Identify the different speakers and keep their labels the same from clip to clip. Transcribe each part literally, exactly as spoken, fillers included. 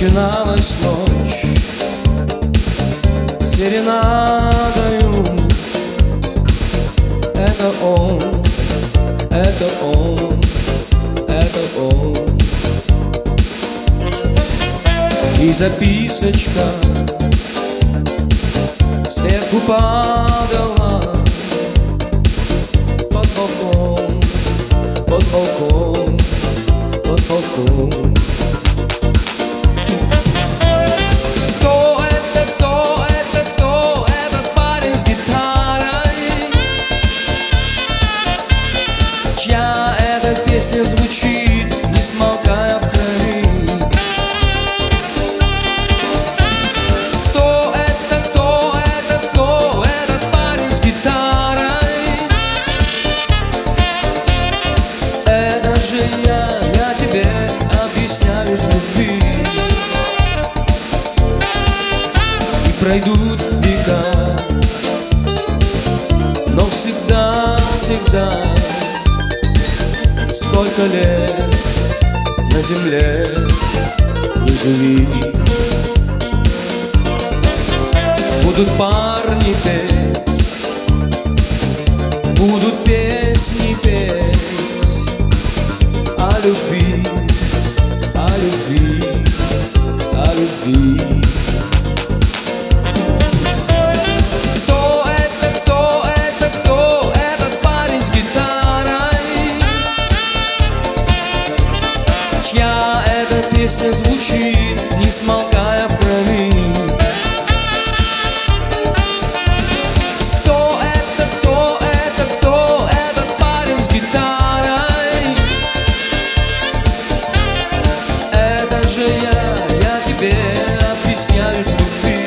Speaker 1: Начиналась ночь серенадою. Это он, это он, это он. И записочка сверху падала под балкон, под балкон, под балкон. Кто это, кто это, кто этот парень с гитарой? Чья эта песня звучит, не смолкая в крови? Кто это, кто это, кто этот парень с гитарой? Это же я, я тебе объясняю с любви. И пройдут века, но всегда, всегда, сколько лет на земле не живи, будут парни петь, будут песни петь о любви, о любви, о любви. Кто это, кто это, кто этот парень с гитарой? Чья эта песня звучит, не смолкая в крови? Кто это, кто это, кто этот парень с гитарой? Это же я, я тебе объясняю с любви.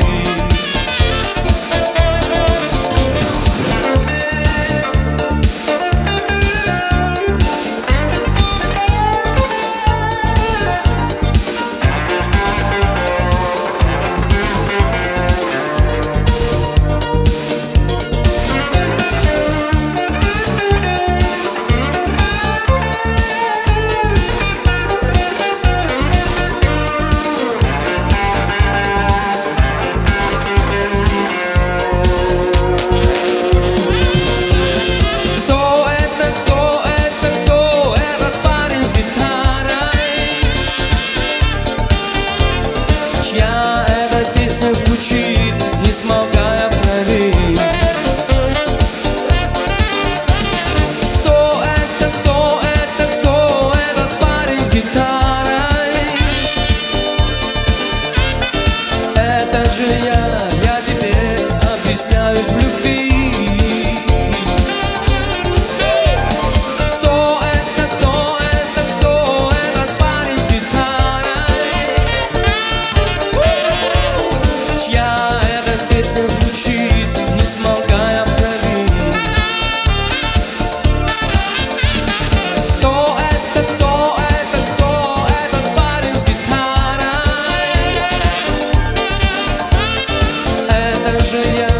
Speaker 1: Чья эта песня звучит, не смолкая в крови? Кто это, кто это, кто этот парень с гитарой? Это же я, я тебе объясняюсь в любви. Песня звучит, не смолкая в крови. Кто это, кто это, кто этот парень с гитарой? Это же я.